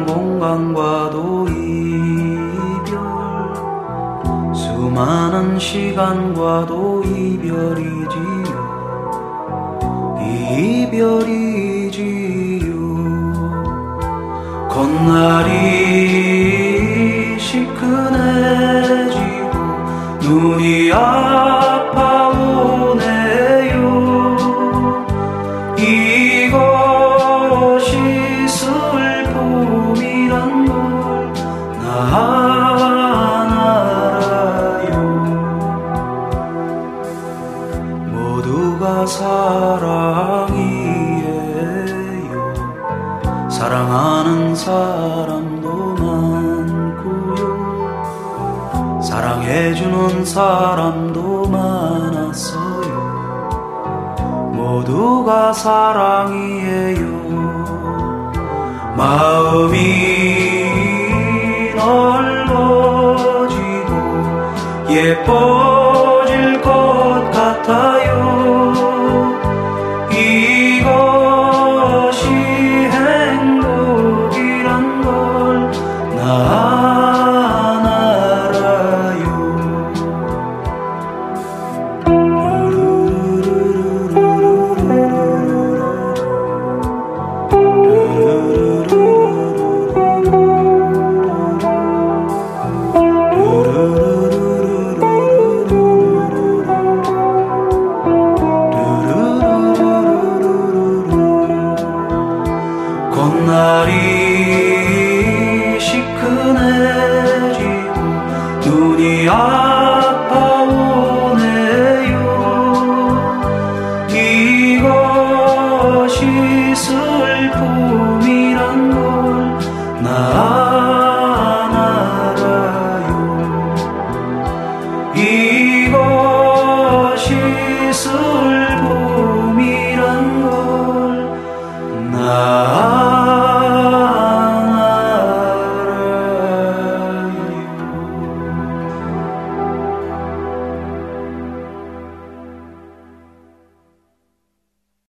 시간 공간과도 이별, 수많은 시간과도 이별이지요. 이별이지요. 콧날이 시큰해지고 눈이 아파오네요. 이것이 슬픔이란 걸 난 알아요. 모두가 사랑이에요. 사랑하는 사람도 많고요, 사랑해주는 사람도 많았어요. 모두가 사랑이에요. 마음이 넓어지고 예뻐질 것 같아요. 이것이 행복이란 걸 난 알아요. 콧날이 시큰해지고 눈이 아파오네요. 이것이 슬픔이란 걸 나